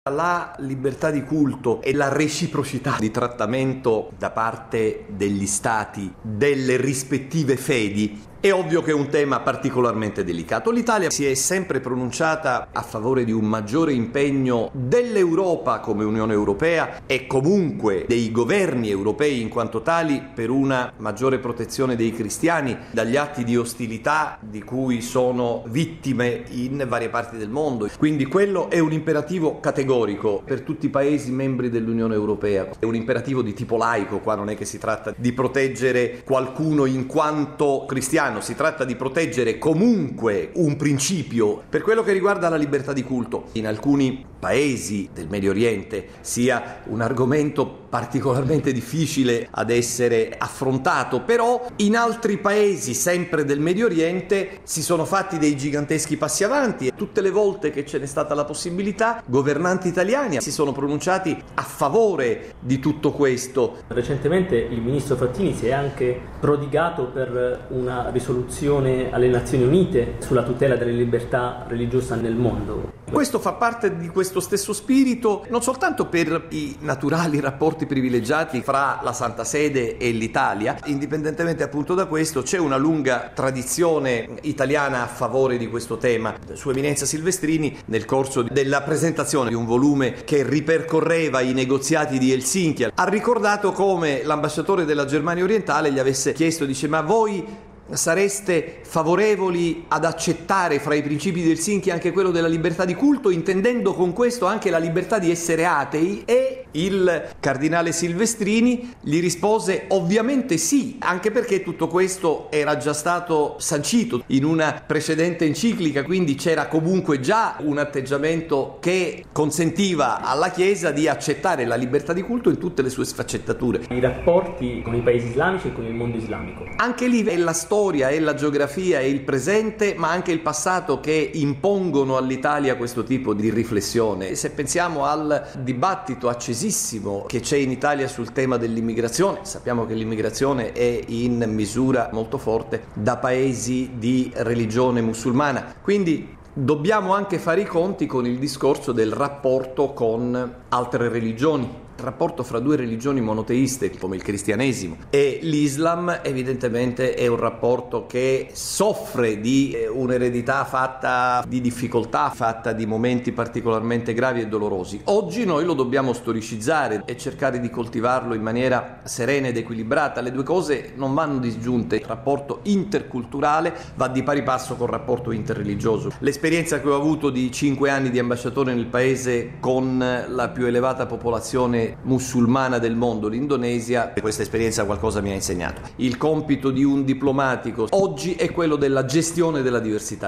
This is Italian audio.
La libertà di culto e la reciprocità di trattamento da parte degli stati delle rispettive fedi è ovvio che è un tema particolarmente delicato. L'Italia si è sempre pronunciata a favore di un maggiore impegno dell'Europa come Unione Europea e comunque dei governi europei in quanto tali per una maggiore protezione dei cristiani dagli atti di ostilità di cui sono vittime in varie parti del mondo. Quindi quello è un imperativo categorico per tutti i Paesi membri dell'Unione Europea. È un imperativo di tipo laico, qua non è che si tratta di proteggere qualcuno in quanto cristiano, si tratta di proteggere comunque un principio. Per quello che riguarda la libertà di culto, in alcuni paesi del Medio Oriente sia un argomento particolarmente difficile ad essere affrontato, però in altri paesi sempre del Medio Oriente si sono fatti dei giganteschi passi avanti e tutte le volte che ce n'è stata la possibilità, governanti italiani si sono pronunciati a favore di tutto questo. Recentemente il ministro Frattini si è anche prodigato per una risoluzione alle Nazioni Unite sulla tutela delle libertà religiose nel mondo. Questo fa parte di questo stesso spirito, non soltanto per i naturali rapporti privilegiati fra la Santa Sede e l'Italia. Indipendentemente appunto da questo, c'è una lunga tradizione italiana a favore di questo tema. Sua Eminenza Silvestrini, nel corso della presentazione di un volume che ripercorreva i negoziati di Helsinki, ha ricordato come l'ambasciatore della Germania orientale gli avesse chiesto, dice: ma voi sareste favorevoli ad accettare fra i principi di Helsinki anche quello della libertà di culto, intendendo con questo anche la libertà di essere atei? E il cardinale Silvestrini gli rispose ovviamente sì, anche perché tutto questo era già stato sancito in una precedente enciclica, quindi c'era comunque già un atteggiamento che consentiva alla Chiesa di accettare la libertà di culto in tutte le sue sfaccettature. I rapporti con i paesi islamici e con il mondo islamico. Anche lì è la storia, è la geografia, è il presente, ma anche il passato che impongono all'Italia questo tipo di riflessione. Se pensiamo al dibattito accesissimo che c'è in Italia sul tema dell'immigrazione, sappiamo che l'immigrazione è in misura molto forte da paesi di religione musulmana, quindi dobbiamo anche fare i conti con il discorso del rapporto con altre religioni. Il rapporto fra due religioni monoteiste come il cristianesimo e l'Islam evidentemente è un rapporto che soffre di un'eredità fatta di difficoltà, fatta di momenti particolarmente gravi e dolorosi. Oggi noi lo dobbiamo storicizzare e cercare di coltivarlo in maniera serena ed equilibrata. Le due cose non vanno disgiunte. Il rapporto interculturale va di pari passo col rapporto interreligioso. L'esperienza che ho avuto di 5 anni di ambasciatore nel paese con la più elevata popolazione musulmana del mondo, l'Indonesia, questa esperienza qualcosa mi ha insegnato. Il compito di un diplomatico oggi è quello della gestione della diversità.